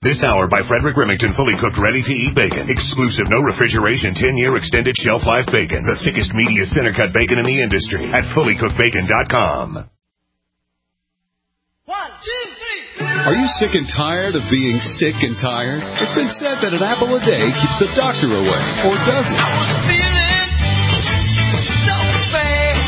This hour by Frederick Remington, fully cooked, ready-to-eat bacon. Exclusive, no refrigeration, 10-year extended shelf life bacon. The thickest, meatiest center-cut bacon in the industry at fullycookedbacon.com. 1, 2, 3. Are you sick and tired of being sick and tired? It's been said that an apple a day keeps the doctor away, or does it? I was feeling so bad.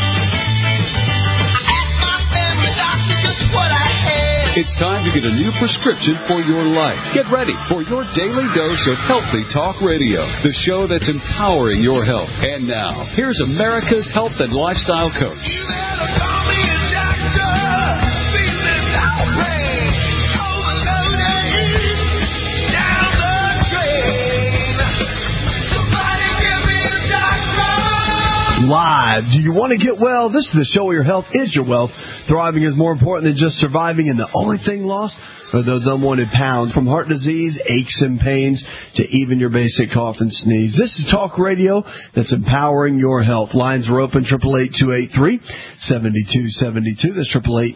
I asked my family doctor just what I had. It's time to get a new prescription for your life. Get ready for your daily dose of Healthy Talk Radio, the show that's empowering your health. And now, here's America's health and lifestyle coach. You better call me a doctor. Feeling no pain. Overloaded. Down the drain. Somebody give me a doctor. Live. Do you want to get well? This is the show where your health is your wealth. Thriving is more important than just surviving, and the only thing lost are those unwanted pounds. From heart disease, aches and pains, to even your basic cough and sneeze. This is Talk Radio that's empowering your health. Lines are open, 888-283-7272. That's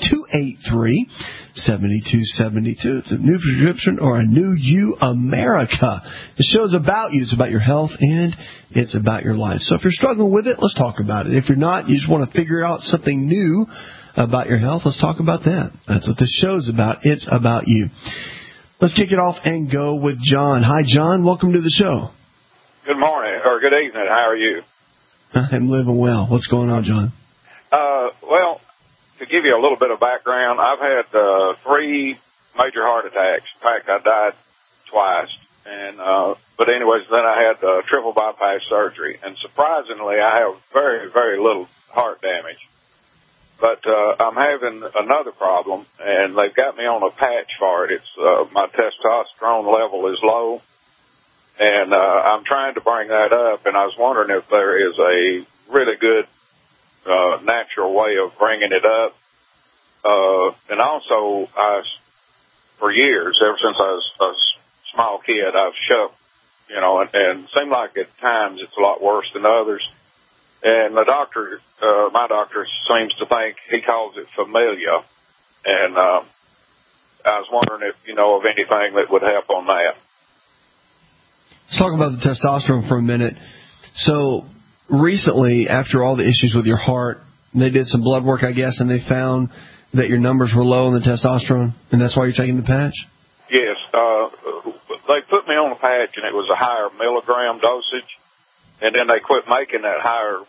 888-283-7272. It's a new prescription or a new you, America. The show's about you. It's about your health, and it's about your life. So if you're struggling with it, let's talk about it. If you're not, you just want to figure out something new about your health, let's talk about that. That's what this show's about. It's about you. Let's kick it off and go with John. Hi, John. Welcome to the show. Good morning, or good evening. How are you? I'm living well. What's going on, John? Well, to give you a little bit of background, I've had 3 major heart attacks. In fact, I died twice. But anyways, then I had triple bypass surgery. And surprisingly, I have very, very little heart damage. But I'm having another problem, and they've got me on a patch for it. It's my testosterone level is low, and I'm trying to bring that up, and I was wondering if there is a really good natural way of bringing it up. And also, for years, ever since I was a small kid, I've shoved, and it seemed like at times it's a lot worse than others. And the doctor, my doctor seems to think, he calls it familia. And I was wondering if you know of anything that would help on that. Let's talk about the testosterone for a minute. So recently, after all the issues with your heart, they did some blood work, I guess, and they found that your numbers were low in the testosterone, and that's why you're taking the patch? Yes. They put me on a patch, and it was a higher milligram dosage. And then they quit making that higher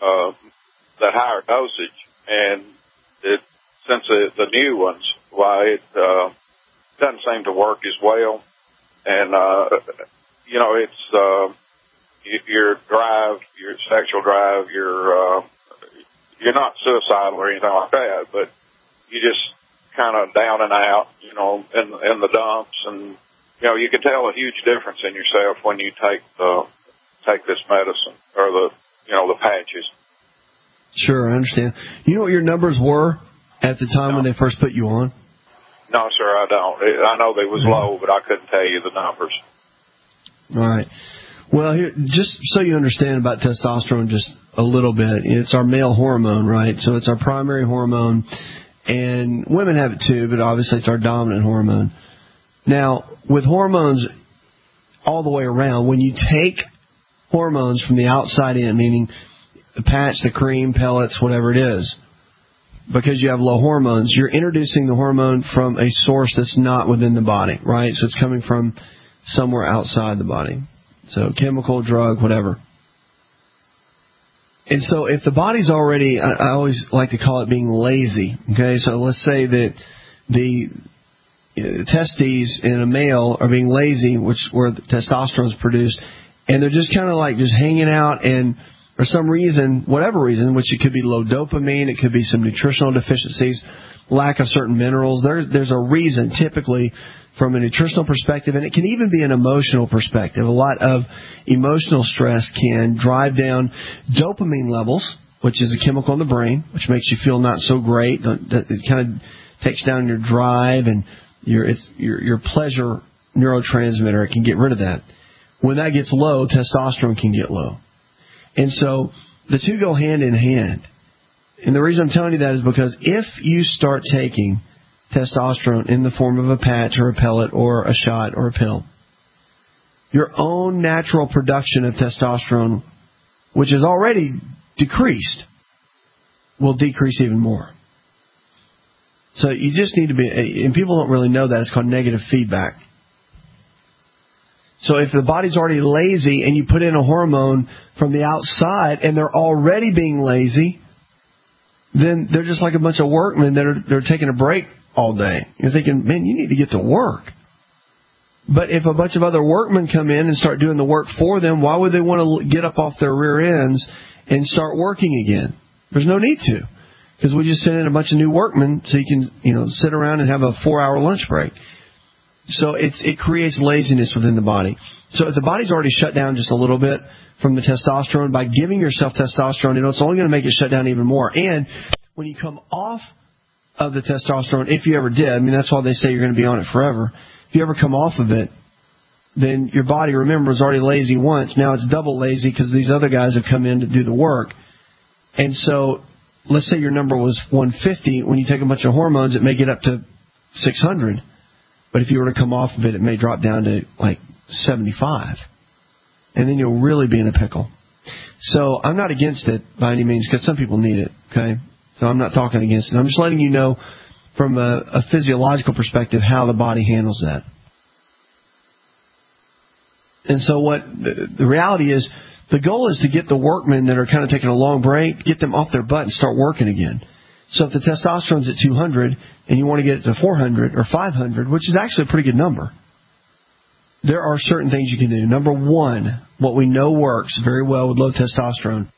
dosage, and since the new ones, it doesn't seem to work as well. And it's your drive, your sexual drive, you're not suicidal or anything like that, but you just kind of down and out, in the dumps, and you can tell a huge difference in yourself when you take this medicine or the patches. Sure, I understand. You know what your numbers were at the time when they first put you on? No, sir, I don't. I know they was low, but I couldn't tell you the numbers. All right. Well, here, just so you understand about testosterone just a little bit, it's our male hormone, right? So it's our primary hormone, and women have it too, but obviously it's our dominant hormone. Now, with hormones all the way around, when you take hormones from the outside in, meaning the patch, the cream, pellets, whatever it is, because you have low hormones, you're introducing the hormone from a source that's not within the body, right? So it's coming from somewhere outside the body. So chemical, drug, whatever. And so if the body's already, I always like to call it being lazy, okay? So let's say that the testes in a male are being lazy, where the testosterone is produced, and they're just kind of like just hanging out, and for some reason, whatever reason, which it could be low dopamine, it could be some nutritional deficiencies, lack of certain minerals. There's a reason, typically, from a nutritional perspective, and it can even be an emotional perspective. A lot of emotional stress can drive down dopamine levels, which is a chemical in the brain, which makes you feel not so great. It kind of takes down your drive and your pleasure neurotransmitter. It can get rid of that. When that gets low, testosterone can get low. And so the two go hand in hand. And the reason I'm telling you that is because if you start taking testosterone in the form of a patch or a pellet or a shot or a pill, your own natural production of testosterone, which is already decreased, will decrease even more. So you just need to be, and people don't really know that, it's called negative feedback. So if the body's already lazy and you put in a hormone from the outside and they're already being lazy, then they're just like a bunch of workmen that they're taking a break all day. You're thinking, man, you need to get to work. But if a bunch of other workmen come in and start doing the work for them, why would they want to get up off their rear ends and start working again? There's no need to, because we just send in a bunch of new workmen so you can, sit around and have a 4-hour lunch break. So it creates laziness within the body. So if the body's already shut down just a little bit from the testosterone, by giving yourself testosterone, it's only going to make it shut down even more. And when you come off of the testosterone, if you ever did, that's why they say you're going to be on it forever. If you ever come off of it, then your body, remember, was already lazy once. Now it's double lazy because these other guys have come in to do the work. And so let's say your number was 150. When you take a bunch of hormones, it may get up to 600. But if you were to come off of it, it may drop down to like 75. And then you'll really be in a pickle. So I'm not against it by any means, because some people need it, okay? So I'm not talking against it. I'm just letting you know from a physiological perspective how the body handles that. And so what the reality is, the goal is to get the workmen that are kind of taking a long break, get them off their butt and start working again. So if the testosterone's at 200 and you want to get it to 400 or 500, which is actually a pretty good number, there are certain things you can do. Number one, what we know works very well with low testosterone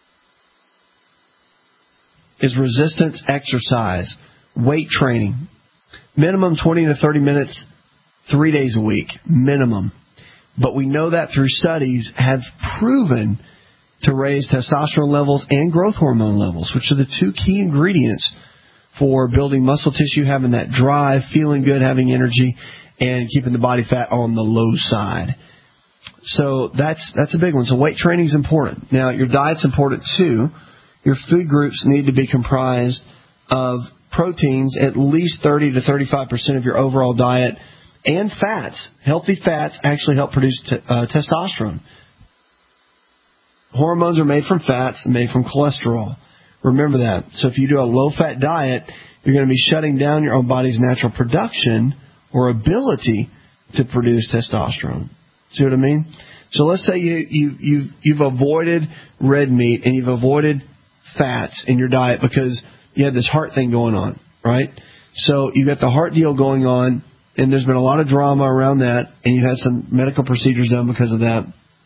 is resistance exercise, weight training. Minimum 20 to 30 minutes, 3 days a week, minimum. But we know that through studies have proven to raise testosterone levels and growth hormone levels, which are the two key ingredients for building muscle tissue, having that drive, feeling good, having energy, and keeping the body fat on the low side. So that's a big one. So weight training is important. Now, your diet's important too. Your food groups need to be comprised of proteins, at least 30 to 35% of your overall diet, and fats. Healthy fats actually help produce testosterone. Hormones are made from fats and made from cholesterol. Remember that. So if you do a low-fat diet, you're going to be shutting down your own body's natural production or ability to produce testosterone. See what I mean? So let's say you've avoided red meat and you've avoided fats in your diet because you had this heart thing going on, right? So you've got the heart deal going on, and there's been a lot of drama around that, and you had some medical procedures done because of that.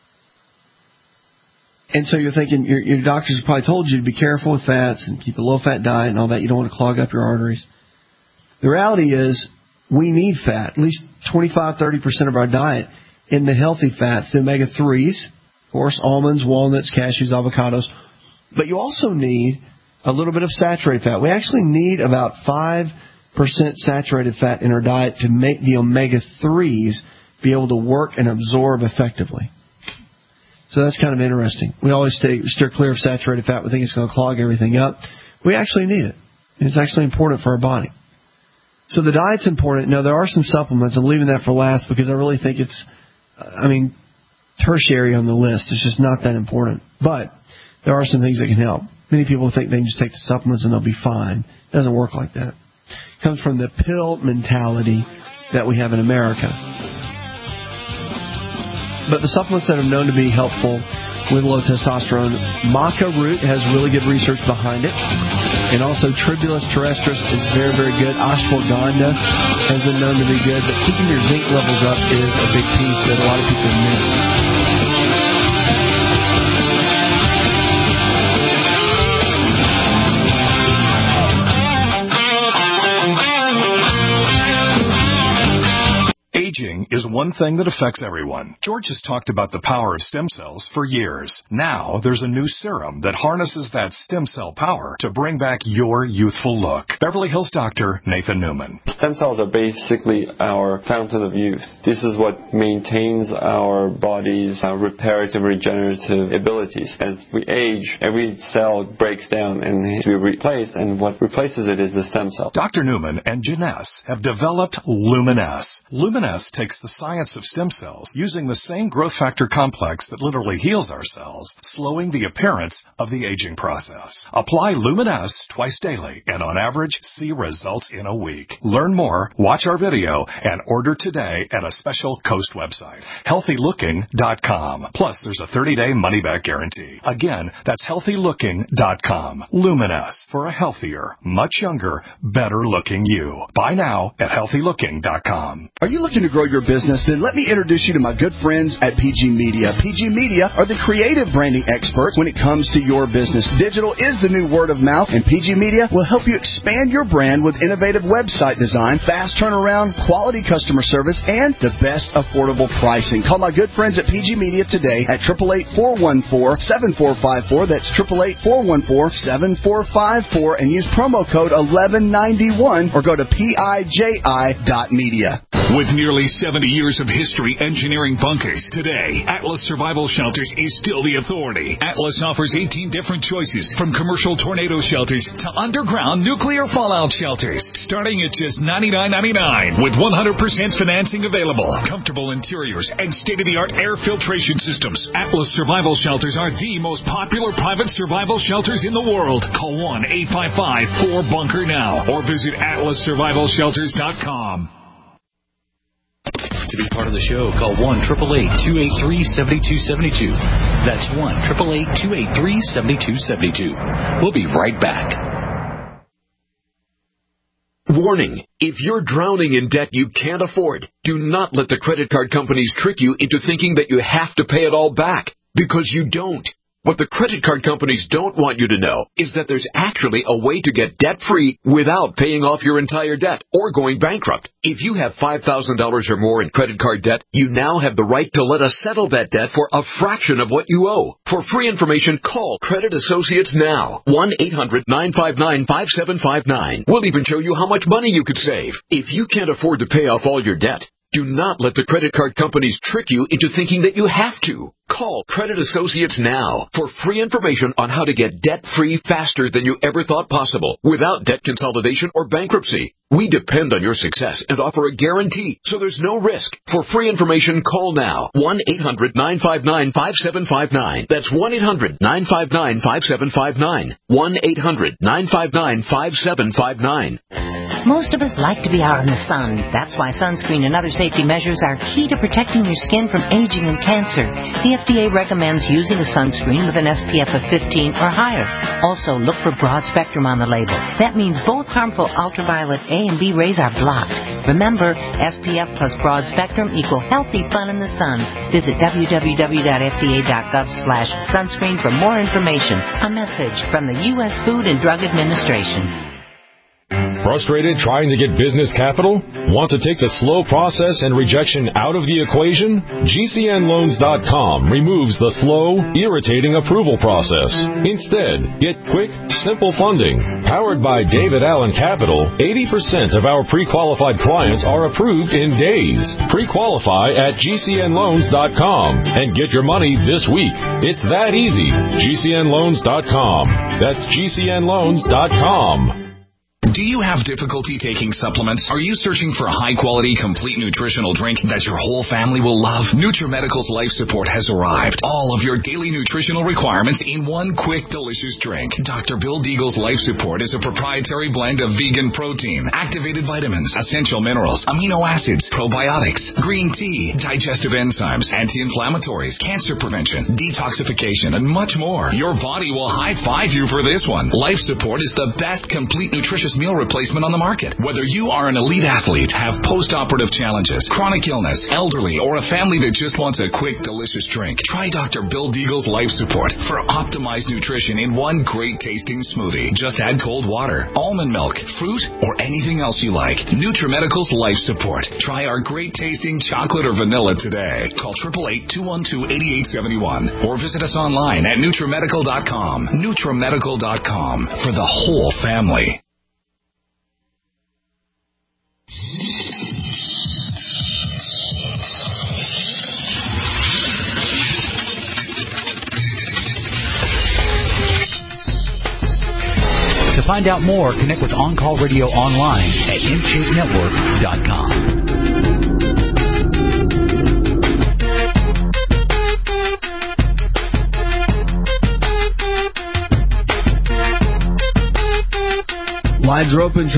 And so you're thinking, your doctors probably told you to be careful with fats and keep a low-fat diet and all that. You don't want to clog up your arteries. The reality is we need fat, at least 25-30% of our diet in the healthy fats, the omega-3s, of course, almonds, walnuts, cashews, avocados. But you also need a little bit of saturated fat. We actually need about 5% saturated fat in our diet to make the omega-3s be able to work and absorb effectively. So that's kind of interesting. We always steer clear of saturated fat. We think it's going to clog everything up. We actually need it. It's actually important for our body. So the diet's important. Now, there are some supplements. I'm leaving that for last because I really think it's, tertiary on the list. It's just not that important. But there are some things that can help. Many people think they can just take the supplements and they'll be fine. It doesn't work like that. It comes from the pill mentality that we have in America. But the supplements that are known to be helpful with low testosterone, maca root has really good research behind it. And also Tribulus terrestris is very, very good. Ashwagandha has been known to be good. But keeping your zinc levels up is a big piece that a lot of people miss. Aging is one thing that affects everyone. George has talked about the power of stem cells for years. Now there's a new serum that harnesses that stem cell power to bring back your youthful look. Beverly Hills doctor Nathan Newman. Stem cells are basically our fountain of youth. This is what maintains our body's reparative, regenerative abilities. As we age, every cell breaks down and needs to be replaced, and what replaces it is the stem cell. Dr. Newman and Janess have developed Luminesce. Luminesce takes the science of stem cells using the same growth factor complex that literally heals our cells, slowing the appearance of the aging process. Apply Luminesce twice daily and on average see results in a week. Learn more, watch our video, and order today at a special Coast website, healthylooking.com. Plus, there's a 30-day money-back guarantee. Again, that's healthylooking.com. Luminesce, for a healthier, much younger, better-looking you. Buy now at healthylooking.com. Are you looking to grow your business? Then let me introduce you to my good friends at PG Media. PG Media are the creative branding experts when it comes to your business. Digital is the new word of mouth, and PG Media will help you expand your brand with innovative website design, fast turnaround, quality customer service, and the best affordable pricing. Call my good friends at PG Media today at 888-414-7454. That's 888-414-7454, and use promo code 1191 or go to PIJI.media. With nearly 70 years of history engineering bunkers, today, Atlas Survival Shelters is still the authority. Atlas offers 18 different choices, from commercial tornado shelters to underground nuclear fallout shelters, starting at just $99.99 with 100% financing available, comfortable interiors, and state-of-the-art air filtration systems. Atlas Survival Shelters are the most popular private survival shelters in the world. Call 1-855-4BUNKER now or visit atlassurvivalshelters.com. To be part of the show, call 1-888-283-7272. That's 1-888-283-7272. We'll be right back. Warning, if you're drowning in debt you can't afford, do not let the credit card companies trick you into thinking that you have to pay it all back, because you don't. What the credit card companies don't want you to know is that there's actually a way to get debt-free without paying off your entire debt or going bankrupt. If you have $5,000 or more in credit card debt, you now have the right to let us settle that debt for a fraction of what you owe. For free information, call Credit Associates now. 1-800-959-5759. We'll even show you how much money you could save. If you can't afford to pay off all your debt, do not let the credit card companies trick you into thinking that you have to. Call Credit Associates now for free information on how to get debt-free faster than you ever thought possible without debt consolidation or bankruptcy. We depend on your success and offer a guarantee, so there's no risk. For free information, call now. 1-800-959-5759. That's 1-800-959-5759. 1-800-959-5759. Most of us like to be out in the sun. That's why sunscreen and other safety measures are key to protecting your skin from aging and cancer. The FDA recommends using a sunscreen with an SPF of 15 or higher. Also, look for broad spectrum on the label. That means both harmful ultraviolet A and B rays are blocked. Remember, SPF plus broad spectrum equal healthy fun in the sun. Visit www.fda.gov/sunscreen for more information. A message from the U.S. Food and Drug Administration. Frustrated trying to get business capital? Want to take the slow process and rejection out of the equation? GCNloans.com removes the slow, irritating approval process. Instead, get quick, simple funding. Powered by David Allen Capital, 80% of our pre-qualified clients are approved in days. Pre-qualify at GCNloans.com and get your money this week. It's that easy. GCNloans.com. That's GCNloans.com. Do you have difficulty taking supplements? Are you searching for a high-quality, complete nutritional drink that your whole family will love? NutriMedical's Life Support has arrived. All of your daily nutritional requirements in one quick, delicious drink. Dr. Bill Deagle's Life Support is a proprietary blend of vegan protein, activated vitamins, essential minerals, amino acids, probiotics, green tea, digestive enzymes, anti-inflammatories, cancer prevention, detoxification, and much more. Your body will high-five you for this one. Life Support is the best complete nutritious meal meal replacement on the market. Whether you are an elite athlete, have post-operative challenges, chronic illness, elderly, or a family that just wants a quick, delicious drink, try Dr. Bill Deagle's Life Support for optimized nutrition in one great tasting smoothie. Just add cold water, almond milk, fruit, or anything else you like. NutriMedical's Life Support. Try our great tasting chocolate or vanilla today. Call 888-212-8871 or visit us online at NutriMedical.com. NutriMedical.com for the whole family. To find out more, connect with On Call Radio online at InShapeNetwork.com. Lines are open,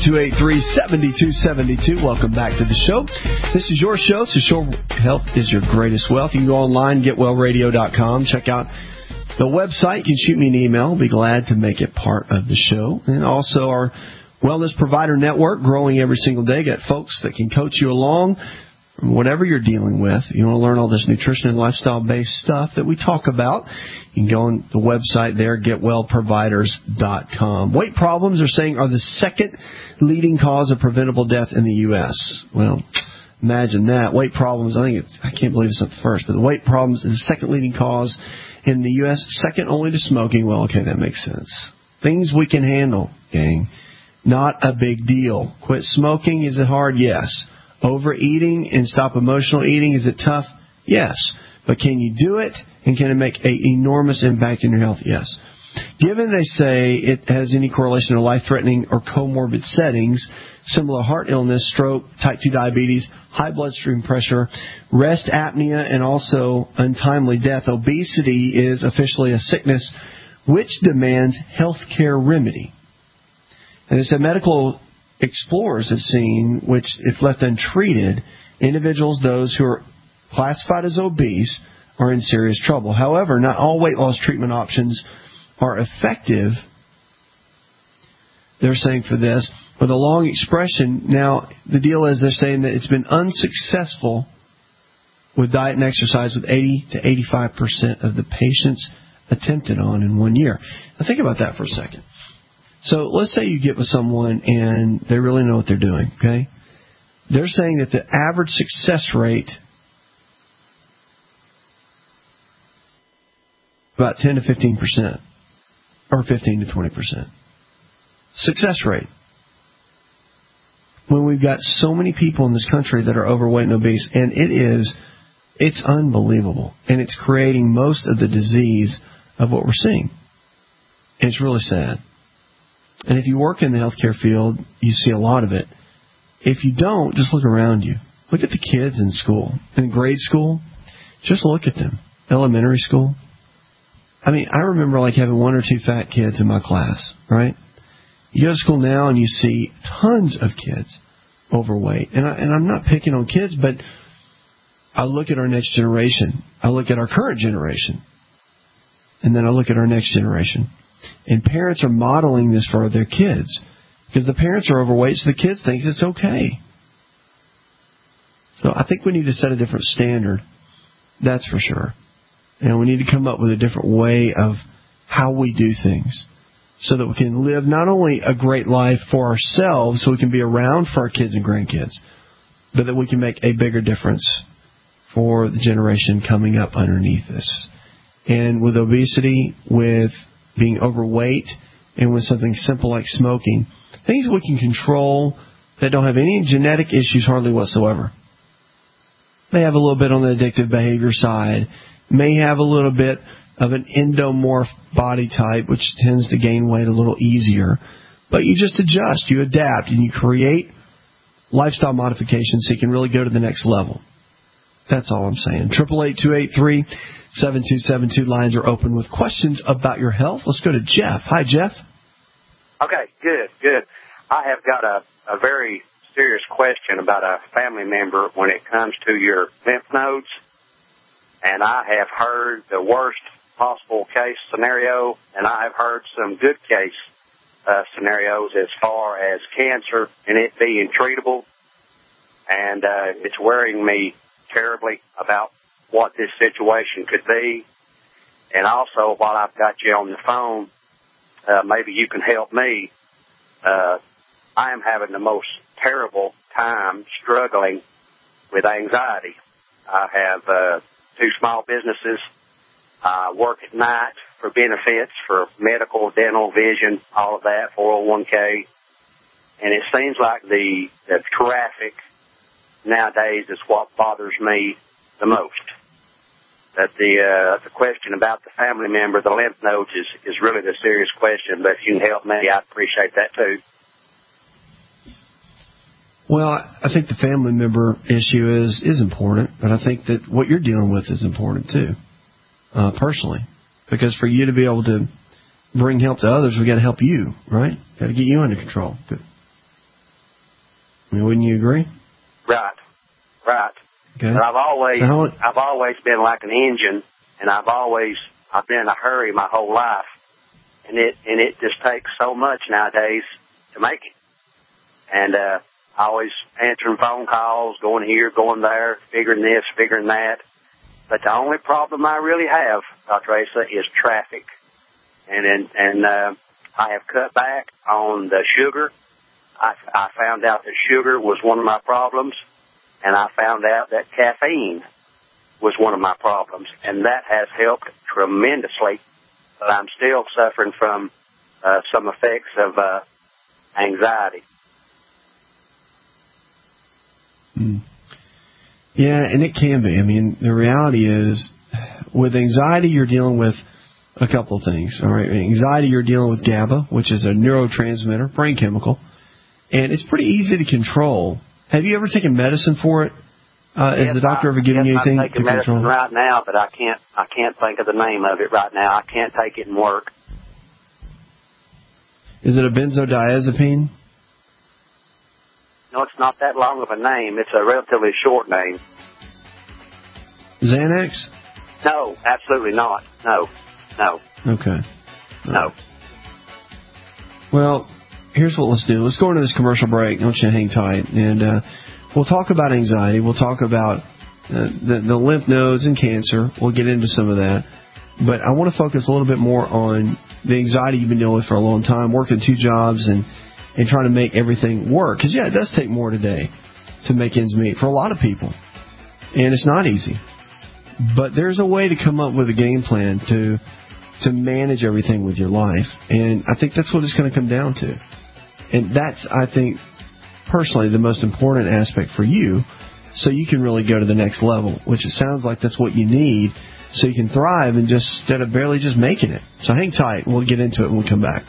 888-283-7272. Welcome back to the show. This is your show, so your health is your greatest wealth. You can go online, getwellradio.com, check out the website. You can shoot me an email. I'll be glad to make it part of the show. And also our Wellness Provider Network, growing every single day. Got folks that can coach you along from whatever you're dealing with. You want to learn all this nutrition and lifestyle-based stuff that we talk about, you can go on the website there, getwellproviders.com. Weight problems, they're saying, are the second leading cause of preventable death in the U.S. Well, imagine that. Weight problems, I can't believe it's not the first, but the weight problems is the second leading cause in the U.S., second only to smoking. Well, okay, that makes sense. Things we can handle, gang. Not a big deal. Quit smoking, is it hard? Yes. Overeating and stop emotional eating, is it tough? Yes. But can you do it? And can it make an enormous impact in your health? Yes. Given they say it has any correlation to life-threatening or comorbid settings, similar heart illness, stroke, type 2 diabetes, high bloodstream pressure, rest apnea, and also untimely death, obesity is officially a sickness which demands health care remedy. And they said medical explorers have seen, which, if left untreated, individuals, those who are classified as obese, are in serious trouble. However, not all weight loss treatment options are effective, they're saying, for this. With a long expression, now the deal is they're saying that it's been unsuccessful with diet and exercise with 80 to 85% of the patients attempted on in 1 year. Now think about that for a second. So let's say you get with someone and they really know what they're doing, okay? They're saying that the average success rate about 10 to 15%, or 15 to 20%. Success rate. When we've got so many people in this country that are overweight and obese, and it's unbelievable. And it's creating most of the disease of what we're seeing. And it's really sad. And if you work in the healthcare field, you see a lot of it. If you don't, just look around you. Look at the kids in school. In grade school, just look at them. Elementary school. I mean, I remember like having one or two fat kids in my class, right? You go to school now and you see tons of kids overweight. And I'm not picking on kids, but I look at our next generation. I look at our current generation. And then I look at our next generation. And parents are modeling this for their kids. Because the parents are overweight, so the kids think it's okay. So I think we need to set a different standard. That's for sure. And we need to come up with a different way of how we do things so that we can live not only a great life for ourselves, so we can be around for our kids and grandkids, but that we can make a bigger difference for the generation coming up underneath us. And with obesity, with being overweight, and with something simple like smoking, things we can control that don't have any genetic issues hardly whatsoever. May have a little bit on the addictive behavior side, may have a little bit of an endomorph body type, which tends to gain weight a little easier. But you just adjust, you adapt, and you create lifestyle modifications so you can really go to the next level. That's all I'm saying. 888-283-7272 lines are open with questions about your health. Let's go to Jeff. Hi, Jeff. Okay, good. I have got a very serious question about a family member when it comes to your lymph nodes. And I have heard the worst possible case scenario, and I have heard some good case scenarios as far as cancer and it being treatable, and it's worrying me terribly about what this situation could be. And also, while I've got you on the phone, maybe you can help me. I am having the most terrible time struggling with anxiety. I have 2 small businesses. I work at night for benefits, for medical, dental, vision, all of that, 401k. And it seems like the traffic nowadays is what bothers me the most. That the question about the family member, the lymph nodes, is really the serious question. But if you can help me, I'd appreciate that too. Well, I think the family member issue is important, but I think that what you're dealing with is important too, personally. Because for you to be able to bring help to others, we got to help you, right? Got to get you under control. Good. I mean, wouldn't you agree? Right. Okay. But I've always been like an engine, and I've been in a hurry my whole life, and it just takes so much nowadays to make it. And always answering phone calls, going here, going there, figuring this, figuring that. But the only problem I really have, Dr. Asa, is traffic. And I have cut back on the sugar. I found out that sugar was one of my problems, and I found out that caffeine was one of my problems, and that has helped tremendously. But I'm still suffering from some effects of anxiety. Yeah, and it can be. I mean, the reality is, with anxiety, you're dealing with a couple of things. All right, anxiety, you're dealing with GABA, which is a neurotransmitter, brain chemical, and it's pretty easy to control. Have you ever taken medicine for it? Has the doctor ever given you anything I'm taking to control medicine right now, but I can't think of the name of it right now. I can't take it and work. Is it a benzodiazepine? No, it's not that long of a name. It's a relatively short name. Xanax? No, absolutely not. No. Okay. No. Well, here's what let's do. Let's go into this commercial break. I want you to hang tight. And we'll talk about anxiety. We'll talk about the lymph nodes and cancer. We'll get into some of that. But I want to focus a little bit more on the anxiety you've been dealing with for a long time, working 2 jobs and trying to make everything work. Because, it does take more today to make ends meet for a lot of people. And it's not easy. But there's a way to come up with a game plan to manage everything with your life. And I think that's what it's going to come down to. And that's, I think, personally, the most important aspect for you, so you can really go to the next level, which it sounds like that's what you need, so you can thrive and just instead of barely just making it. So hang tight, and we'll get into it when we come back.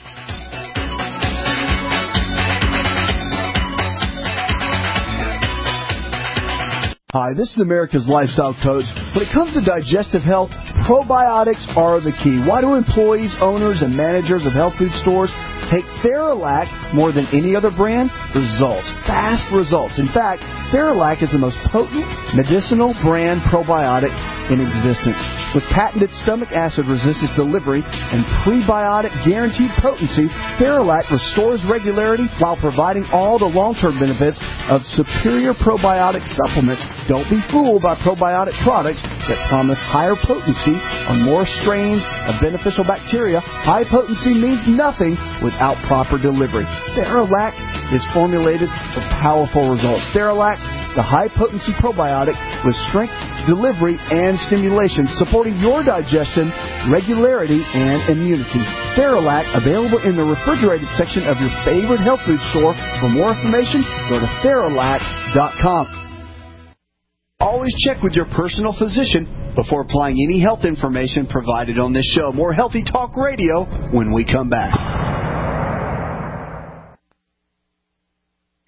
Hi, this is America's Lifestyle Coach. When it comes to digestive health, probiotics are the key. Why do employees, owners, and managers of health food stores take Theralac more than any other brand? Results. Fast results. In fact, Theralac is the most potent medicinal brand probiotic in existence. With patented stomach acid resistance delivery and prebiotic guaranteed potency, Theralac restores regularity while providing all the long-term benefits of superior probiotic supplements. Don't be fooled by probiotic products that promise higher potency on more strains of beneficial bacteria. High potency means nothing without proper delivery. Theralac is formulated for powerful results. Theralac, the high-potency probiotic with strength, delivery, and stimulation, supporting your digestion, regularity, and immunity. Theralac, available in the refrigerated section of your favorite health food store. For more information, go to Theralac.com. Always check with your personal physician before applying any health information provided on this show. More Healthy Talk Radio when we come back.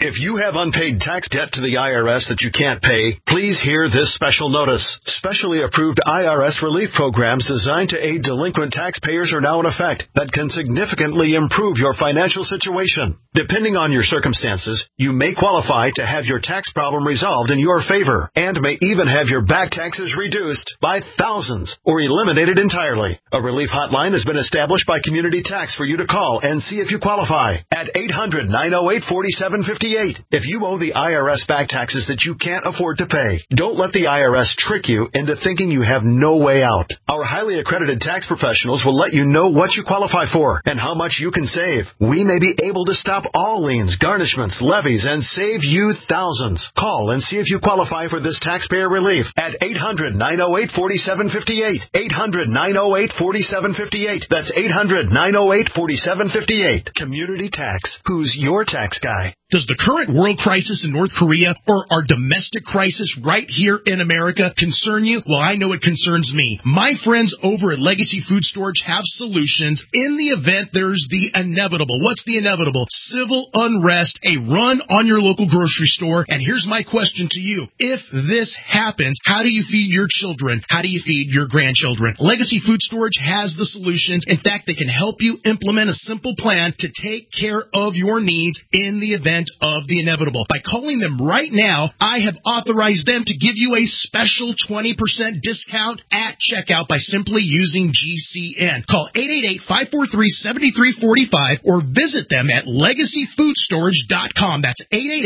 If you have unpaid tax debt to the IRS that you can't pay, please hear this special notice. Specially approved IRS relief programs designed to aid delinquent taxpayers are now in effect that can significantly improve your financial situation. Depending on your circumstances, you may qualify to have your tax problem resolved in your favor and may even have your back taxes reduced by thousands or eliminated entirely. A relief hotline has been established by Community Tax for you to call and see if you qualify at 800-908-4758. If you owe the IRS back taxes that you can't afford to pay, don't let the IRS trick you into thinking you have no way out. Our highly accredited tax professionals will let you know what you qualify for and how much you can save. We may be able to stop all liens, garnishments, levies, and save you thousands. Call and see if you qualify for this taxpayer relief at 800-908-4758. 800-908-4758. That's 800-908-4758. Community Tax. Who's your tax guy? Does the current world crisis in North Korea or our domestic crisis right here in America concern you? Well, I know it concerns me. My friends over at Legacy Food Storage have solutions in the event there's the inevitable. What's the inevitable? Civil unrest, a run on your local grocery store. And here's my question to you. If this happens, how do you feed your children? How do you feed your grandchildren? Legacy Food Storage has the solutions. In fact, they can help you implement a simple plan to take care of your needs in the event of the inevitable. By calling them right now, I have authorized them to give you a special 20% discount at checkout by simply using GCN. Call 888-543-7345 or visit them at legacyfoodstorage.com. That's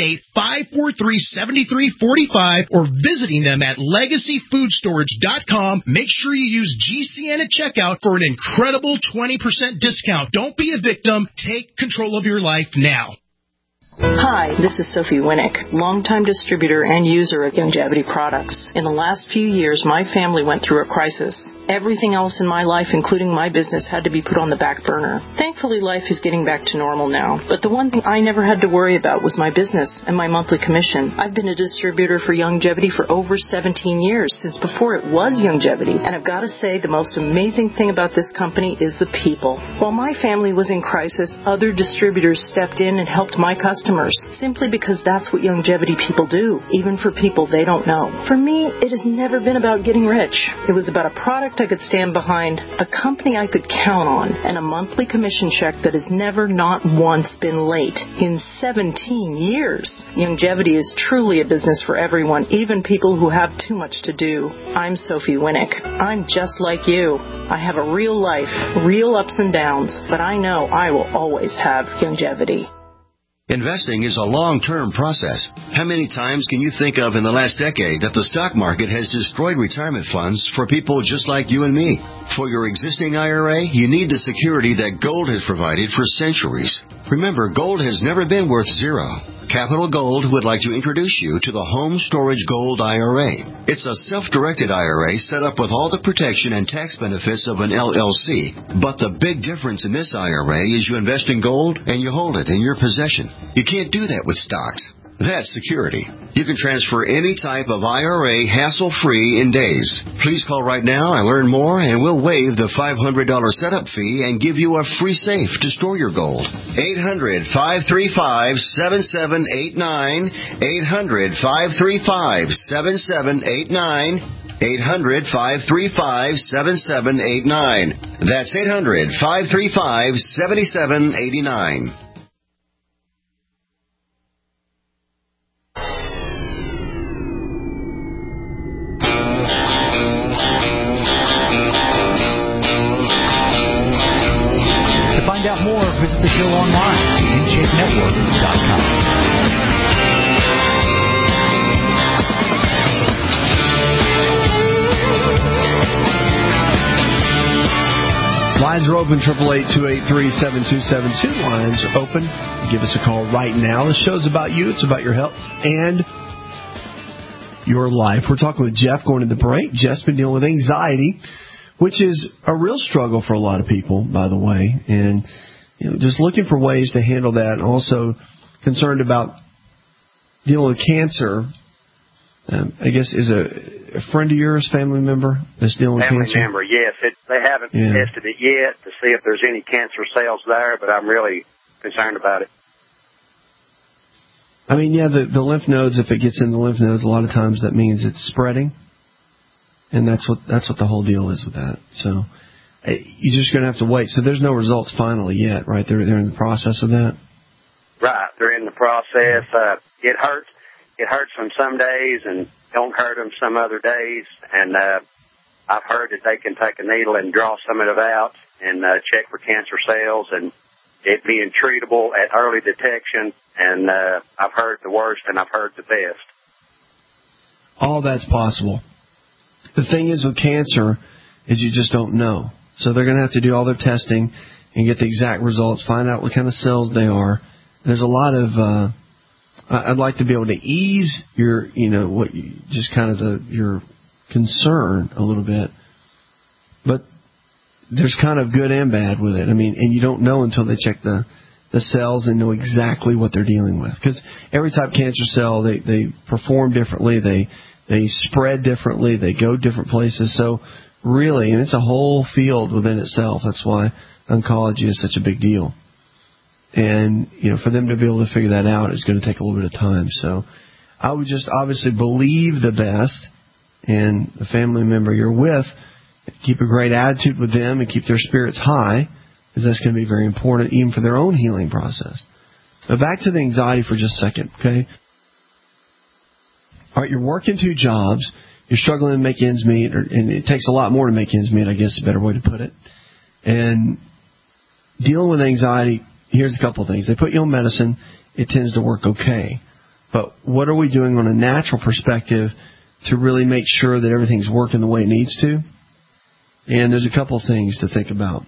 888-543-7345 or visiting them at legacyfoodstorage.com. Make sure you use GCN at checkout for an incredible 20% discount. Don't be a victim. Take control of your life now. Hi, this is Sophie Winnick, longtime distributor and user of Youngevity products. In the last few years, my family went through a crisis. Everything else in my life, including my business, had to be put on the back burner. Thankfully, life is getting back to normal now. But the one thing I never had to worry about was my business and my monthly commission. I've been a distributor for Youngevity for over 17 years, since before it was Youngevity. And I've got to say, the most amazing thing about this company is the people. While my family was in crisis, other distributors stepped in and helped my customers, simply because that's what Youngevity people do, even for people they don't know. For me, it has never been about getting rich. It was about a product I could stand behind, a company I could count on, and a monthly commission check that has never, not once, been late in 17 years. Youngevity is truly a business for everyone, even people who have too much to do. I'm Sophie Winnick. I'm just like you. I have a real life, real ups and downs, but I know I will always have Youngevity. Investing is a long-term process. How many times can you think of in the last decade that the stock market has destroyed retirement funds for people just like you and me? For your existing IRA, you need the security that gold has provided for centuries. Remember, gold has never been worth zero. Capital Gold would like to introduce you to the Home Storage Gold IRA. It's a self-directed IRA set up with all the protection and tax benefits of an LLC. But the big difference in this IRA is you invest in gold and you hold it in your possession. You can't do that with stocks. That's security. You can transfer any type of IRA hassle-free in days. Please call right now and learn more, and we'll waive the $500 setup fee and give you a free safe to store your gold. 800-535-7789. 800-535-7789. 800-535-7789. That's 800-535-7789. Find out more, visit the show online at InShapeNetwork.com. Lines are open, 888-283-7272. Lines are open. Give us a call right now. This show's about you. It's about your health and your life. We're talking with Jeff going to the break. Jeff's been dealing with anxiety, which is a real struggle for a lot of people, by the way. And just looking for ways to handle that. Also concerned about dealing with cancer. I guess is a friend of yours, family member that's dealing with cancer? Family member, yes. They haven't tested it yet to see if there's any cancer cells there, but I'm really concerned about it. I mean, yeah, the lymph nodes, if it gets in the lymph nodes, a lot of times that means it's spreading. And that's what the whole deal is with that. So you're just going to have to wait. So there's no results finally yet, right? They're in the process of that? Right. They're in the process. It hurts. It hurts them some days and don't hurt them some other days. And I've heard that they can take a needle and draw some of it out and check for cancer cells and it being treatable at early detection. And I've heard the worst and I've heard the best. All that's possible. The thing is with cancer is you just don't know. So they're going to have to do all their testing and get the exact results, find out what kind of cells they are. There's a lot of, I'd like to be able to ease your, your concern a little bit. But there's kind of good and bad with it. I mean, and you don't know until they check the cells and know exactly what they're dealing with. Because every type of cancer cell, they perform differently. They spread differently. They go different places. So really, and it's a whole field within itself. That's why oncology is such a big deal. And, for them to be able to figure that out is going to take a little bit of time. So I would just obviously believe the best, and the family member you're with, keep a great attitude with them and keep their spirits high, because that's going to be very important even for their own healing process. But back to the anxiety for just a second, okay? All right, you're working 2 jobs. You're struggling to make ends meet, and it takes a lot more to make ends meet, I guess is a better way to put it. And dealing with anxiety, here's a couple of things. They put you on medicine. It tends to work okay. But what are we doing on a natural perspective to really make sure that everything's working the way it needs to? And there's a couple of things to think about.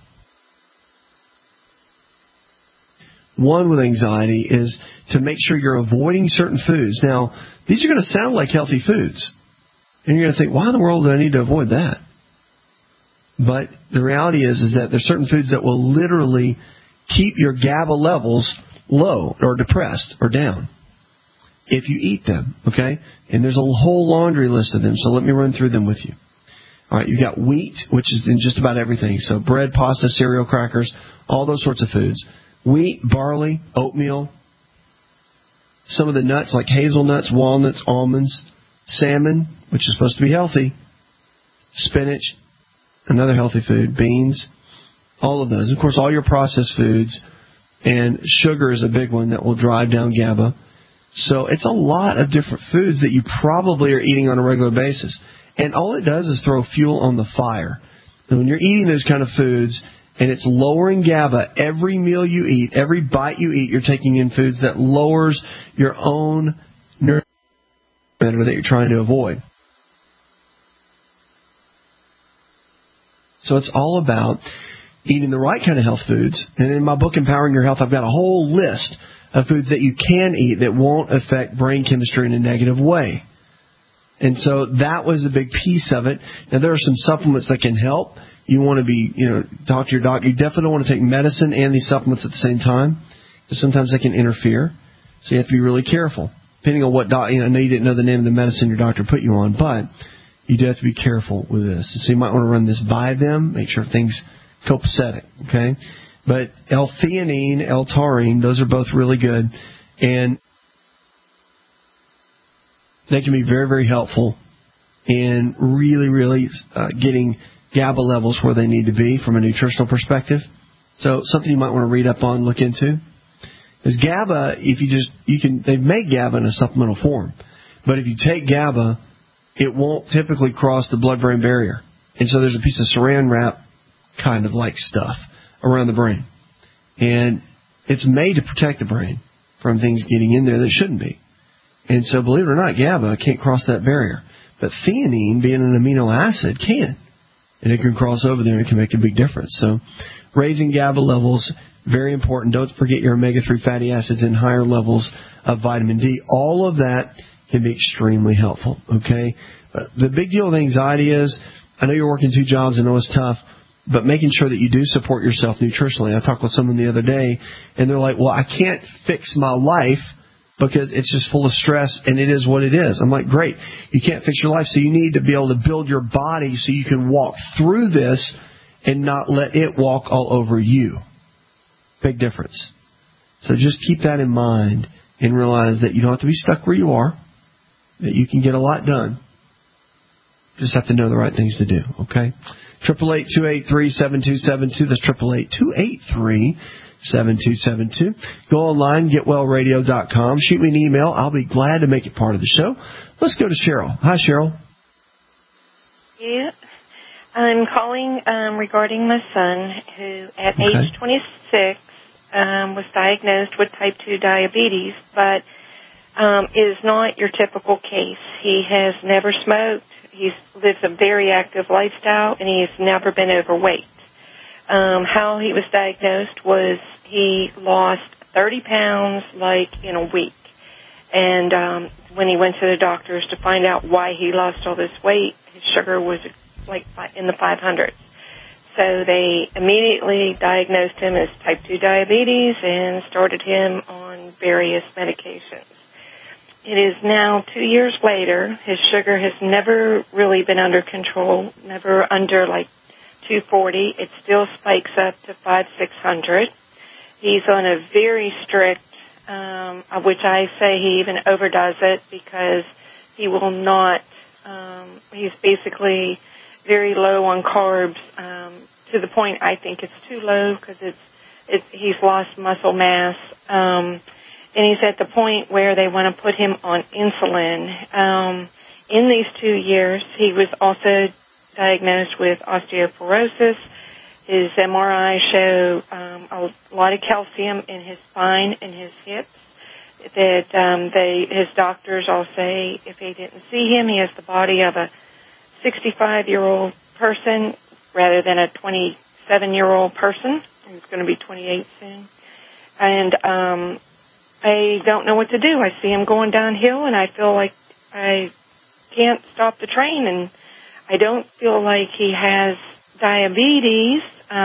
One with anxiety is to make sure you're avoiding certain foods. Now, these are going to sound like healthy foods. And you're going to think, why in the world do I need to avoid that? But the reality is that there's certain foods that will literally keep your GABA levels low or depressed or down if you eat them, okay? And there's a whole laundry list of them, so let me run through them with you. All right, you've got wheat, which is in just about everything. So bread, pasta, cereal, crackers, all those sorts of foods. Wheat, barley, oatmeal, some of the nuts like hazelnuts, walnuts, almonds, salmon, which is supposed to be healthy, spinach, another healthy food, beans, all of those. Of course, all your processed foods, and sugar is a big one that will drive down GABA. So it's a lot of different foods that you probably are eating on a regular basis. And all it does is throw fuel on the fire. And when you're eating those kind of foods and it's lowering GABA, every meal you eat, every bite you eat, you're taking in foods that lowers your own neurotransmitter that you're trying to avoid. So it's all about eating the right kind of health foods. And in my book, Empowering Your Health, I've got a whole list of foods that you can eat that won't affect brain chemistry in a negative way. And so that was a big piece of it. Now, there are some supplements that can help. You want to be, talk to your doctor. You definitely don't want to take medicine and these supplements at the same time, because sometimes they can interfere. So you have to be really careful. Depending on what I know you didn't know the name of the medicine your doctor put you on, but you do have to be careful with this. So you might want to run this by them, make sure everything's copacetic, okay? But L-theanine, L-taurine, those are both really good. And they can be very, very helpful in really, really getting GABA levels where they need to be from a nutritional perspective. So something you might want to read up on, look into. Is GABA, they've made GABA in a supplemental form. But if you take GABA, it won't typically cross the blood-brain barrier. And so there's a piece of saran wrap kind of like stuff around the brain. And it's made to protect the brain from things getting in there that shouldn't be. And so, believe it or not, GABA can't cross that barrier. But theanine, being an amino acid, can. And it can cross over there and it can make a big difference. So, raising GABA levels, very important. Don't forget your omega-3 fatty acids and higher levels of vitamin D. All of that can be extremely helpful, okay? But the big deal with anxiety is, I know you're working 2 jobs, I know it's tough, but making sure that you do support yourself nutritionally. I talked with someone the other day, and they're like, well, I can't fix my life because it's just full of stress, and it is what it is. I'm like, great. You can't fix your life, so you need to be able to build your body so you can walk through this and not let it walk all over you. Big difference. So just keep that in mind and realize that you don't have to be stuck where you are, that you can get a lot done. Just have to know the right things to do, okay? 888-283-7272. That's 888-283-7272. Go online, getwellradio.com. Shoot me an email. I'll be glad to make it part of the show. Let's go to Cheryl. Hi, Cheryl. Yeah. I'm calling regarding my son who, at age 26, was diagnosed with type 2 diabetes, but is not your typical case. He has never smoked. He lives a very active lifestyle, and he's never been overweight. How he was diagnosed was he lost 30 pounds, in a week. And when he went to the doctors to find out why he lost all this weight, his sugar was in the 500s. So they immediately diagnosed him as type 2 diabetes and started him on various medications. It is now 2 years later. His sugar has never really been under control, never under 240. It still spikes up to 500-600. He's on a very strict, which I say he even overdoes it because he will not, he's basically very low on carbs, to the point I think it's too low because he's lost muscle mass. And he's at the point where they want to put him on insulin. In these 2 years, he was also diagnosed with osteoporosis. His MRI showed a lot of calcium in his spine and his hips. That his doctors all say if they didn't see him, he has the body of a 65-year-old person rather than a 27-year-old person. He's going to be 28 soon. And I don't know what to do. I see him going downhill, and I feel like I can't stop the train, and I don't feel like he has diabetes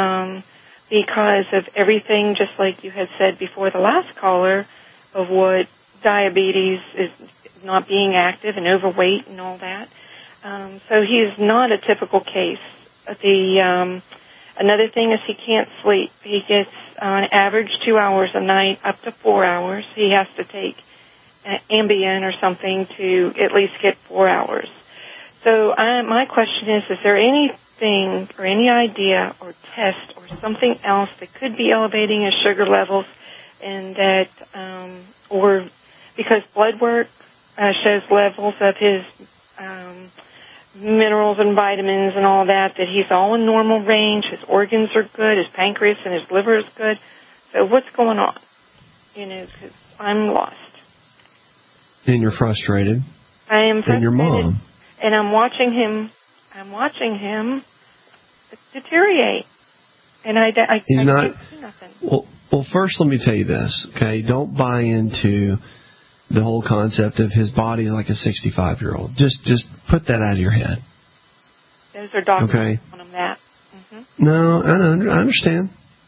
because of everything, just like you had said before the last caller, of what diabetes is, not being active and overweight and all that. So he's not a typical case. Another thing is he can't sleep. He gets, on average, 2 hours a night, up to 4 hours. He has to take Ambien or something to at least get 4 hours. So my question is there anything or any idea or test or something else that could be elevating his sugar levels, and that, or because blood work shows levels of his minerals and vitamins and all that he's all in normal range. His organs are good. His pancreas and his liver is good. So what's going on? Because I'm lost. And you're frustrated. I am frustrated. And your mom. And I'm watching him deteriorate. And I can't do nothing. Well, first let me tell you this, okay? Don't buy into the whole concept of his body like a 65-year-old. Just put that out of your head. Those are doctors okay. on him that. Mm-hmm. No, I understand.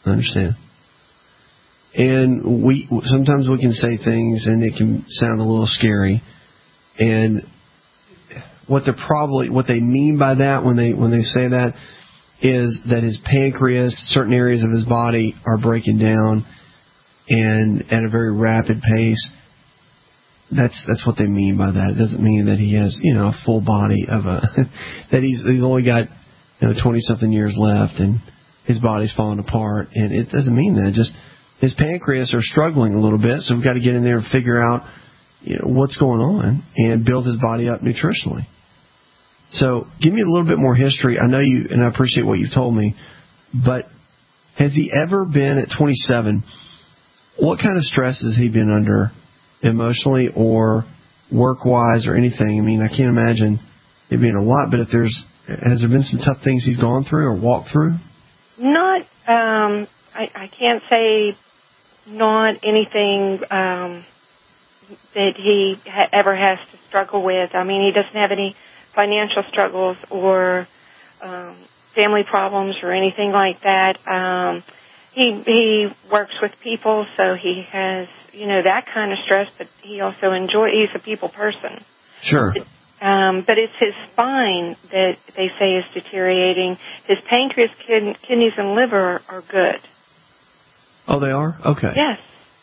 And sometimes we can say things and it can sound a little scary. And what they mean by that when they say that is that his pancreas, certain areas of his body are breaking down and at a very rapid pace. That's what they mean by that. It doesn't mean that he has, a full body of that he's only got 20-something years left and his body's falling apart, and it doesn't mean that. Just his pancreas are struggling a little bit, so we've got to get in there and figure out what's going on and build his body up nutritionally. So give me a little bit more history. I know you, and I appreciate what you've told me, but has he ever been at 27? What kind of stress has he been under? Emotionally or work-wise or anything? I mean, I can't imagine it being a lot, but has there been some tough things he's gone through or walked through? Not, I can't say not anything that he ever has to struggle with. I mean, he doesn't have any financial struggles or family problems or anything like that. He works with people, so he has that kind of stress, but he's a people person. Sure. But it's his spine that they say is deteriorating. His pancreas, kidneys, and liver are good. Oh, they are? Okay. Yes.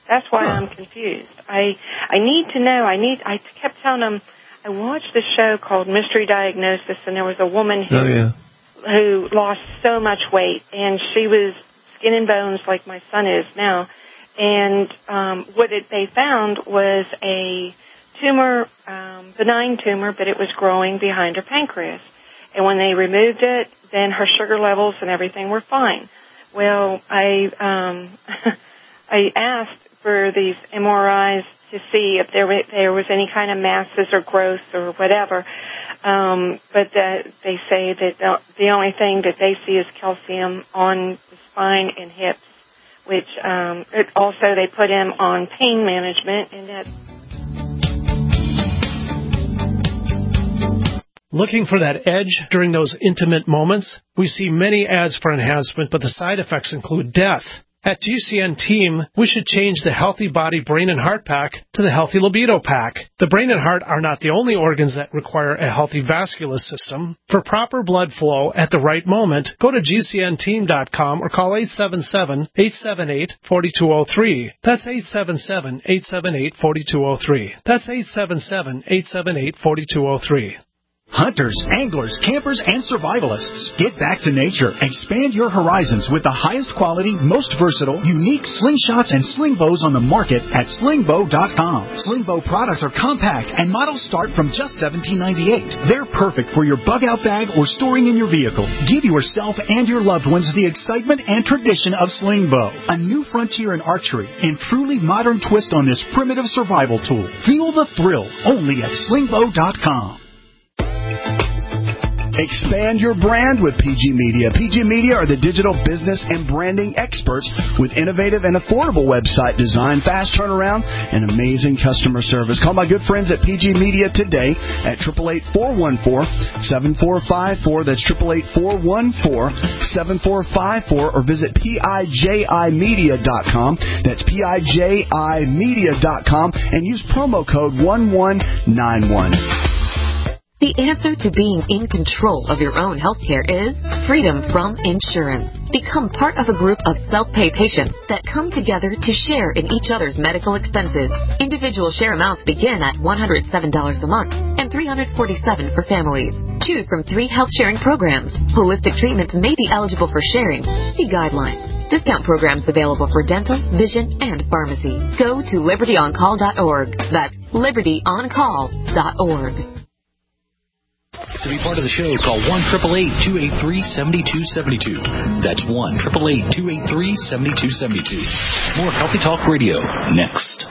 That's why I'm confused. I need to know. I kept telling them, I watched a show called Mystery Diagnosis, and there was a woman who lost so much weight, and she was skin and bones like my son is now. And what they found was a tumor, benign tumor, but it was growing behind her pancreas. And when they removed it, then her sugar levels and everything were fine. Well, I asked for these MRIs to see if there was any kind of masses or growth or whatever. But they say that the only thing that they see is calcium on the spine and hips, which also they put him on pain management, and that. Looking for that edge during those intimate moments? We see many ads for enhancement, but the side effects include death. At GCN Team, we should change the Healthy Body Brain and Heart Pack to the Healthy Libido Pack. The brain and heart are not the only organs that require a healthy vascular system. For proper blood flow at the right moment, go to GCNteam.com or call 877-878-4203. That's 877-878-4203. That's 877-878-4203. Hunters, anglers, campers, and survivalists, get back to nature. Expand your horizons with the highest quality, most versatile, unique slingshots and sling bows on the market at slingbow.com. Slingbow products are compact and models start from just $17.98. They're perfect for your bug-out bag or storing in your vehicle. Give yourself and your loved ones the excitement and tradition of Slingbow, a new frontier in archery and truly modern twist on this primitive survival tool. Feel the thrill only at slingbow.com. Expand your brand with PG Media. PG Media are the digital business and branding experts with innovative and affordable website design, fast turnaround, and amazing customer service. Call my good friends at PG Media today at 888-414-7454. That's 888-414-7454, or visit PIJImedia.com. That's PIJImedia.com, and use promo code 1191. The answer to being in control of your own health care is freedom from insurance. Become part of a group of self-pay patients that come together to share in each other's medical expenses. Individual share amounts begin at $107 a month and $347 for families. Choose from 3 health sharing programs. Holistic treatments may be eligible for sharing. See guidelines. Discount programs available for dental, vision, and pharmacy. Go to libertyoncall.org. That's libertyoncall.org. To be part of the show, call 1-888-283-7272. That's 1-888-283-7272. More Healthy Talk Radio next.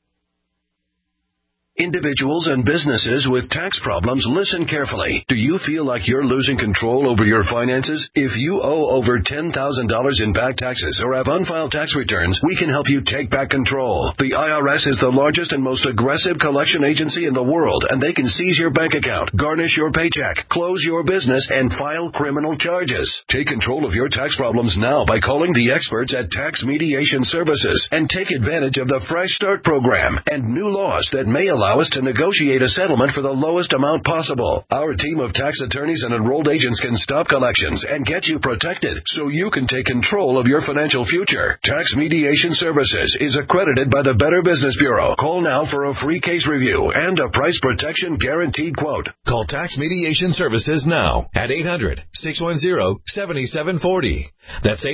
Individuals and businesses with tax problems, listen carefully. Do you feel like you're losing control over your finances? If you owe over $10,000 in back taxes or have unfiled tax returns, we can help you take back control. The IRS is the largest and most aggressive collection agency in the world, and they can seize your bank account, garnish your paycheck, close your business, and file criminal charges. Take control of your tax problems now by calling the experts at Tax Mediation Services and take advantage of the Fresh Start program and new laws that may allow us to negotiate a settlement for the lowest amount possible. Our team of tax attorneys and enrolled agents can stop collections and get you protected so you can take control of your financial future. Tax Mediation Services is accredited by the Better Business Bureau. Call now for a free case review and a price protection guaranteed quote. Call Tax Mediation Services now at 800-610-7740. That's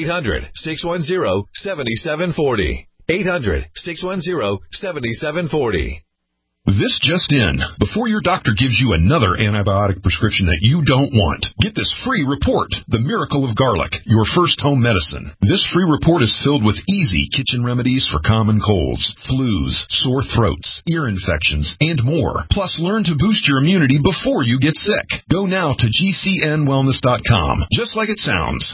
800-610-7740. 800-610-7740. This just in. Before your doctor gives you another antibiotic prescription that you don't want, get this free report, The Miracle of Garlic, your first home medicine. This free report is filled with easy kitchen remedies for common colds, flus, sore throats, ear infections, and more. Plus, learn to boost your immunity before you get sick. Go now to GCNwellness.com, just like it sounds,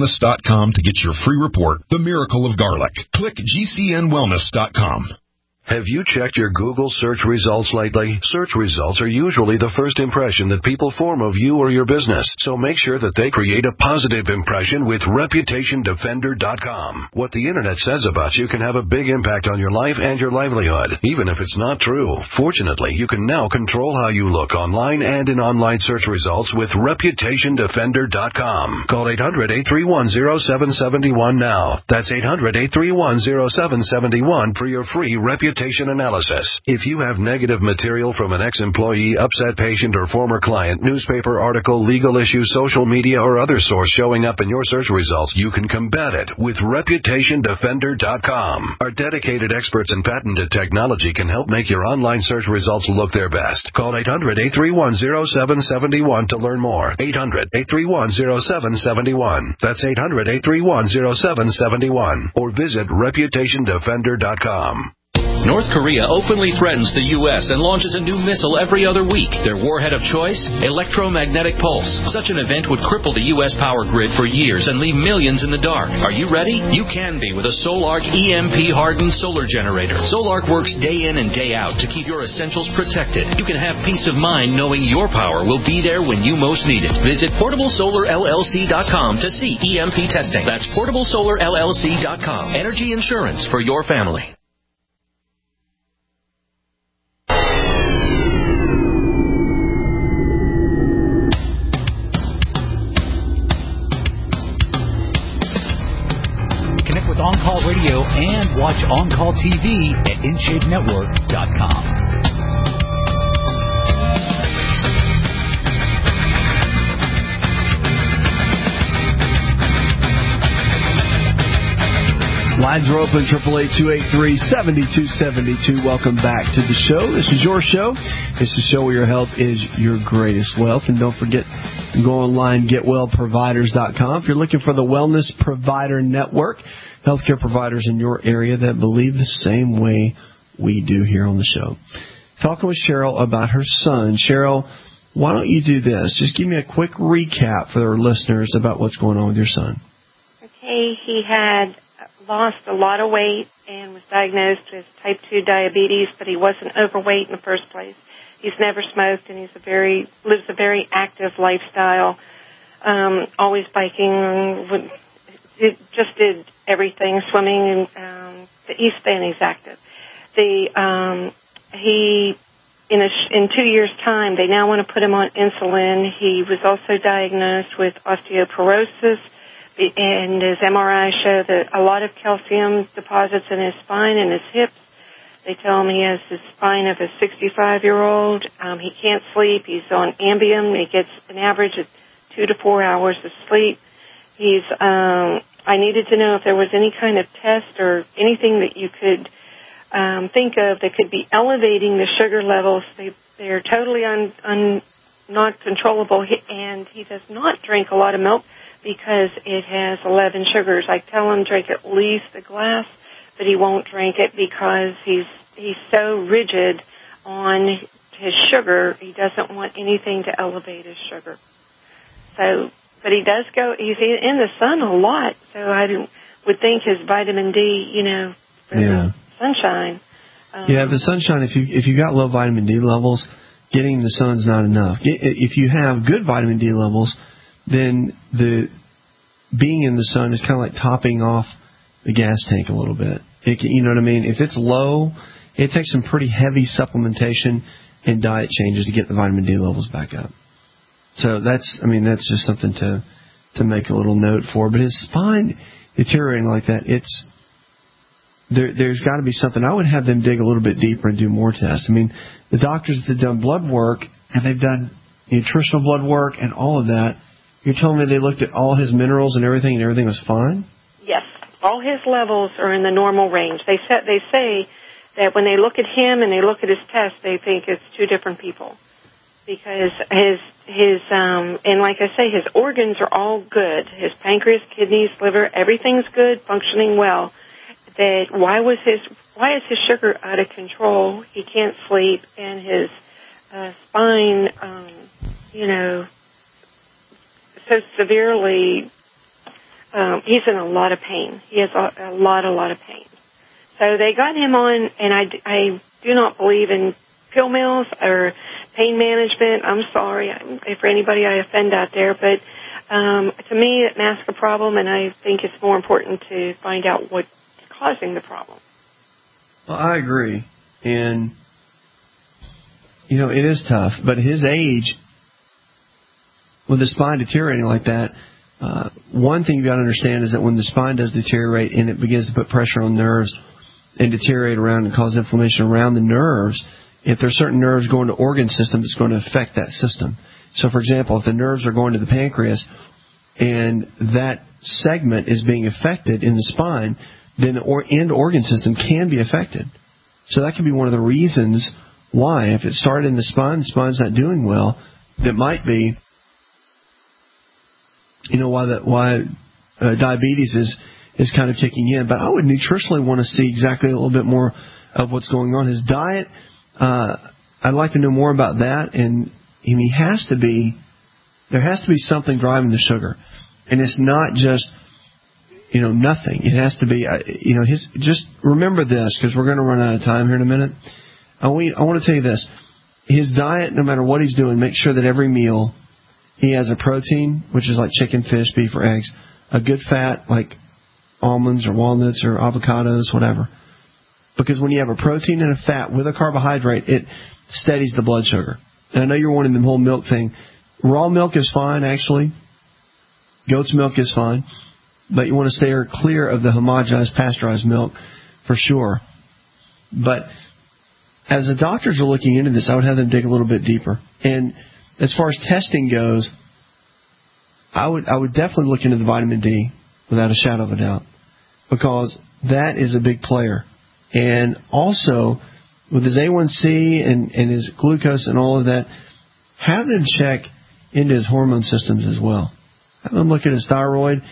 GCNwellness.com to get your free report, The Miracle of Garlic. Click GCNwellness.com. Have you checked your Google search results lately? Search results are usually the first impression that people form of you or your business, so make sure that they create a positive impression with ReputationDefender.com. What the Internet says about you can have a big impact on your life and your livelihood, even if it's not true. Fortunately, you can now control how you look online and in online search results with ReputationDefender.com. Call 800-831-0771 now. That's 800-831-0771 for your free reputation analysis. If you have negative material from an ex-employee, upset patient, or former client, newspaper article, legal issue, social media, or other source showing up in your search results, you can combat it with ReputationDefender.com. Our dedicated experts in patented technology can help make your online search results look their best. Call 800-831-0771 to learn more. 800-831-0771. That's 800-831-0771. Or visit ReputationDefender.com. North Korea openly threatens the U.S. and launches a new missile every other week. Their warhead of choice? Electromagnetic pulse. Such an event would cripple the U.S. power grid for years and leave millions in the dark. Are you ready? You can be with a Solarc EMP-hardened solar generator. Solarc works day in and day out to keep your essentials protected. You can have peace of mind knowing your power will be there when you most need it. Visit PortableSolarLLC.com to see EMP testing. That's PortableSolarLLC.com. Energy insurance for your family. On Call Radio and watch On Call TV at InShapeNetwork.com. Lines are open, 888-283-7272. Welcome back to the show. This is your show. It's the show where your health is your greatest wealth. And don't forget, go online, GetWellProviders.com. If you're looking for the Wellness Provider Network, healthcare providers in your area that believe the same way we do here on the show. Talking with Cheryl about her son. Cheryl, why don't you do this? Just give me a quick recap for our listeners about what's going on with your son. Okay, he had lost a lot of weight and was diagnosed with type 2 diabetes, but he wasn't overweight in the first place. He's never smoked, and lives a very active lifestyle, always biking, just did everything, swimming, and he's staying, he's active. In 2 years' time, they now want to put him on insulin. He was also diagnosed with osteoporosis, and his MRI showed that a lot of calcium deposits in his spine and his hips. They tell him he has the spine of a 65-year-old. He can't sleep. He's on Ambien. He gets an average of 2 to 4 hours of sleep. I needed to know if there was any kind of test or anything that you could think of that could be elevating the sugar levels. They're totally not controllable, and he does not drink a lot of milk because it has 11 sugars. I tell him drink at least a glass, but he won't drink it because he's so rigid on his sugar. He doesn't want anything to elevate his sugar. But he does he's in the sun a lot, so I would think his vitamin D, for the sunshine. The sunshine, if you got low vitamin D levels, getting the sun's not enough. If you have good vitamin D levels, then being in the sun is kind of like topping off the gas tank a little bit. You know what I mean? If it's low, it takes some pretty heavy supplementation and diet changes to get the vitamin D levels back up. So that's just something to make a little note for. But his spine deteriorating like that, there's got to be something. I would have them dig a little bit deeper and do more tests. The doctors that have done blood work, and they've done nutritional blood work and all of that, you're telling me they looked at all his minerals and everything was fine? Yes. All his levels are in the normal range. They say that when they look at him and they look at his test, they think it's two different people. Because and like I say, his organs are all good. His pancreas, kidneys, liver, everything's good, functioning well. Why is his sugar out of control? He can't sleep, and his spine, so severely, he's in a lot of pain. He has a lot of pain. So they got him on, and I do not believe in pill mills or pain management. I'm sorry for anybody I offend out there, but to me it masks a problem, and I think it's more important to find out what's causing the problem. Well, I agree. And, it is tough. But his age, with the spine deteriorating like that, one thing you've got to understand is that when the spine does deteriorate and it begins to put pressure on nerves and deteriorate around and cause inflammation around the nerves, if there's certain nerves going to organ systems, it's going to affect that system. So, for example, if the nerves are going to the pancreas and that segment is being affected in the spine, then the end organ system can be affected. So that can be one of the reasons why, if it started in the spine's not doing well, that might be, why diabetes is kind of kicking in. But I would nutritionally want to see exactly a little bit more of what's going on. His diet, I'd like to know more about that. And there has to be something driving the sugar. And it's not just, nothing. It has to be, just remember this, because we're going to run out of time here in a minute. I want to tell you this. His diet, no matter what he's doing, make sure that every meal he has a protein, which is like chicken, fish, beef, or eggs, a good fat like almonds or walnuts or avocados, whatever. Because when you have a protein and a fat with a carbohydrate, it steadies the blood sugar. And I know you're wanting the whole milk thing. Raw milk is fine, actually. Goat's milk is fine. But you want to stay clear of the homogenized, pasteurized milk for sure. But as the doctors are looking into this, I would have them dig a little bit deeper. And as far as testing goes, I would definitely look into the vitamin D without a shadow of a doubt, because that is a big player. And also, with his A1C and his glucose and all of that, have them check into his hormone systems as well. Have them look at his thyroid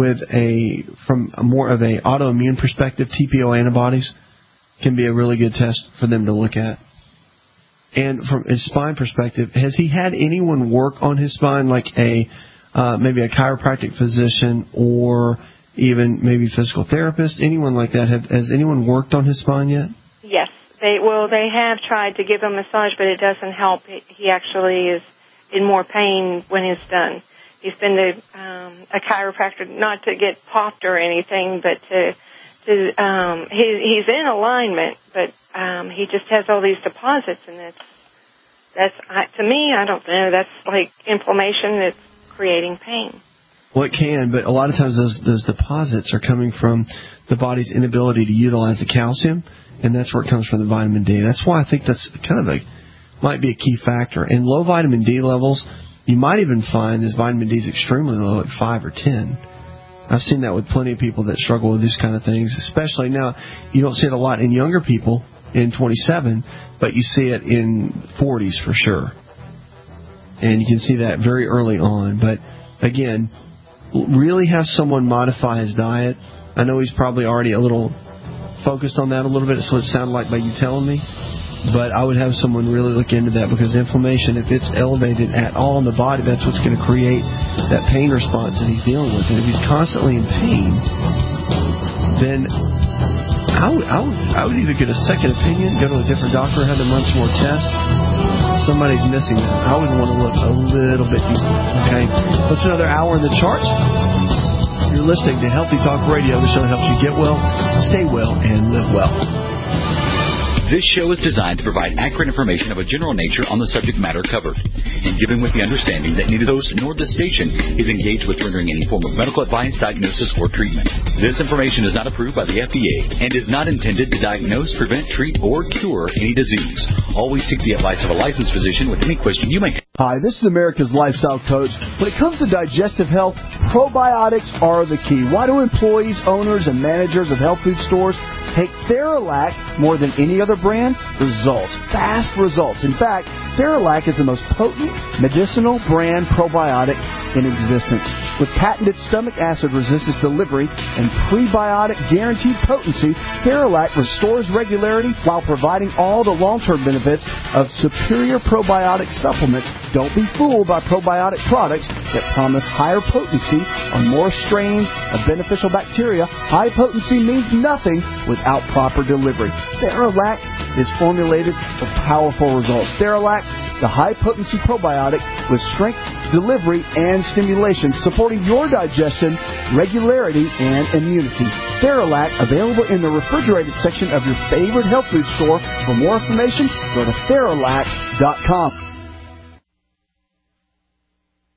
from more of a autoimmune perspective. TPO antibodies can be a really good test for them to look at. And from his spine perspective, has he had anyone work on his spine, like maybe a chiropractic physician or even maybe physical therapist, anyone like that? Has anyone worked on his spine yet? Yes. They have tried to give him a massage, but it doesn't help. He actually is in more pain when it's done. He's been to a chiropractor, not to get popped or anything, but he's in alignment, but he just has all these deposits, and that's to me, I don't know, that's like inflammation that's creating pain. Well, it can, but a lot of times those deposits are coming from the body's inability to utilize the calcium, and that's where it comes from, the vitamin D. That's why I think that's kind of might be a key factor. And low vitamin D levels, you might even find this vitamin D is extremely low at 5 or 10. I've seen that with plenty of people that struggle with these kind of things, especially now. You don't see it a lot in younger people in 27, but you see it in 40s for sure. And you can see that very early on. But again, really have someone modify his diet. I know he's probably already a little focused on that a little bit. That's what it sounded like by you telling me. But I would have someone really look into that, because inflammation, if it's elevated at all in the body, that's what's going to create that pain response that he's dealing with. And if he's constantly in pain, then I would either get a second opinion, go to a different doctor, have them run some more tests. Somebody's missing that. I would want to look a little bit deeper. Okay? What's another hour in the charts? You're listening to Healthy Talk Radio, the show that helps you get well, stay well, and live well. This show is designed to provide accurate information of a general nature on the subject matter covered, and given with the understanding that neither the host nor the station is engaged with rendering any form of medical advice, diagnosis, or treatment. This information is not approved by the FDA and is not intended to diagnose, prevent, treat, or cure any disease. Always seek the advice of a licensed physician with any question you may have. Hi, this is America's Lifestyle Coach. When it comes to digestive health, probiotics are the key. Why do employees, owners, and managers of health food stores take Theralac more than any other brand? Results. Fast results. In fact, Theralac is the most potent medicinal brand probiotic in existence. With patented stomach acid resistance delivery and prebiotic guaranteed potency, Theralac restores regularity while providing all the long-term benefits of superior probiotic supplements. Don't be fooled by probiotic products that promise higher potency or more strains of beneficial bacteria. High potency means nothing without proper delivery. Theralac is formulated for powerful results. Theralac, the high-potency probiotic with strength, delivery, and stimulation, supporting your digestion, regularity, and immunity. Theralac, available in the refrigerated section of your favorite health food store. For more information, go to Theralac.com.